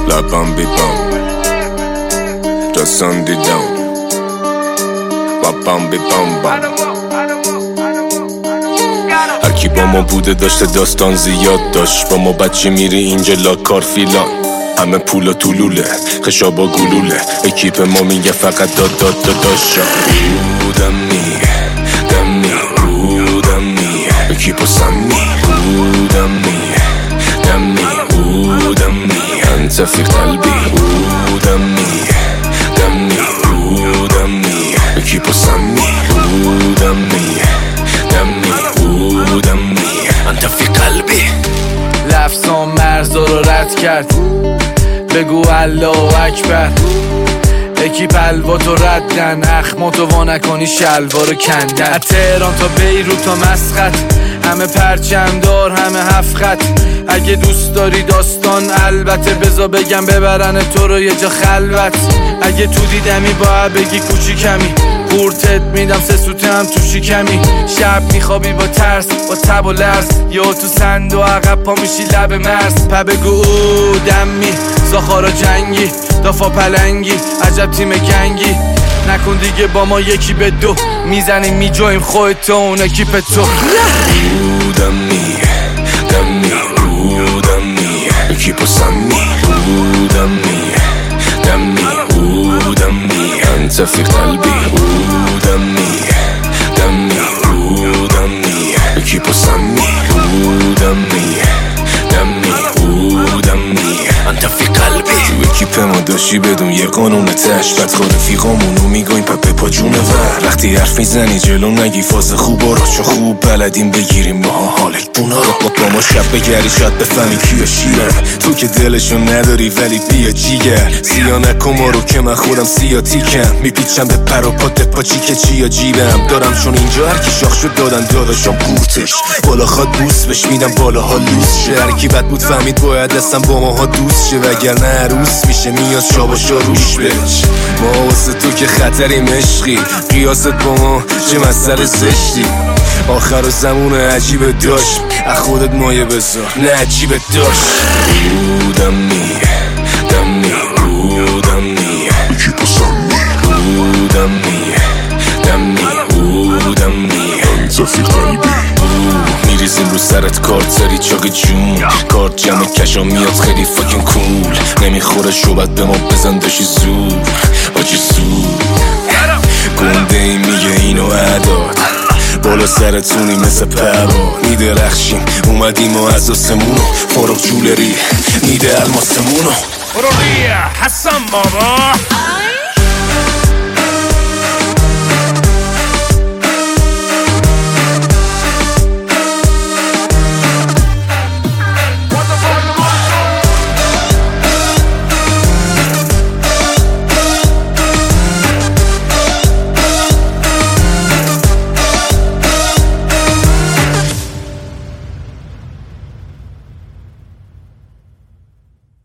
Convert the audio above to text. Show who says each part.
Speaker 1: لبم بیبم رسان دیدم لبم بیبم بم. هرکی با ما بوده داشته داستان زیاد داشت. با ما بچه میری اینجا لاکار فیلان، همه پولا طولوله خشابا گلوله. اکیپ ما میگه فقط داشت بودمی دمی بودمی اکیپو سمی بودمی دمی بودمی انت فی قلبی بودمی دمی بودمی اکیپو سمی بودمی دمی بودمی انت فی قلبی.
Speaker 2: لفظام مرزا رو رد کرد، بگو الله اکبر. اکیپ الواتو ردن، اخماتو وا نکنی شلوارو کندن. از تهران تا بیروت تا مسقط، همه پرچمدار همه هفت خط. اگه دوست داری داستان البته بذار بگم ببرن تو رو یه جا خلوت. اگه تو دیدمی باید بگی کوچیکمی، قورتت میدم سه سوته هم تو شکمی. شب میخوابی با ترس با تب و لرز، یا تو سند و عقب پا میشی لب مرز. پا بگو دمی زاخارا جنگی دافا پلنگی عجب تیم گنگی. نکن دیگه با ما یکی به دو، میزنیم میجویم خودت و اون اکیپ تو.
Speaker 1: بودمی دمی بودمی اکیپو سمی بودمی دمی بودمی انت فی قلبی بودمی دمی بودمی اکیپو سمی بودمی دمی بودمی انت فی قلبی. تو اکیپ ما داشتی بدون یه قانون تش، بدخوا رفیقامونو میگویم پپه پا جونه ور. وقتی حرف میزنی جلو نگی فاز خوبا رو، چون خوب بلدیم بگیریم ما حالک بونا رو. با ما شب بگری شاید بفهمی کیا شیرن، تو که دلشو نداری ولی بیا جیگر. سیا نکن ما رو که من خودم سیاتیکم، میپیچم به پر و پات پاچی که چیا جیبم دارم. چون اینجا هرکی شاخ شد دادن داداشم قورتش، بالا خواد بوس بش میدم بالاها لوس شه. هرکی بد بود فهمید باید دستم با ماها دوست شه، وگرنه عروس میشه میاد شاباشا روش بچ. ما واسه تو که خطریم عشقی، قیاست با ما چه مسئله زشتی. آخر زمون عجیب داشت، از خودت مایه بذار نه عجیب داشت. بودمی دمی بودمی اکیپو سمی بودمی دمی بودمی انت فی قلبی. میریزیم رو سرت کارت زری چاق جون، کارت جمع کشا میاد خیلی فاکین کول. نمیخوره شوبت به ما بزن داشی زور آجی زور. گنده ای میگه اینو عداد، بالا سرتونی مثل پرا میدرخشیم. اومدیم و از آسمونو فارغ جولری میده الماسمونو.
Speaker 3: برو حسن بابا.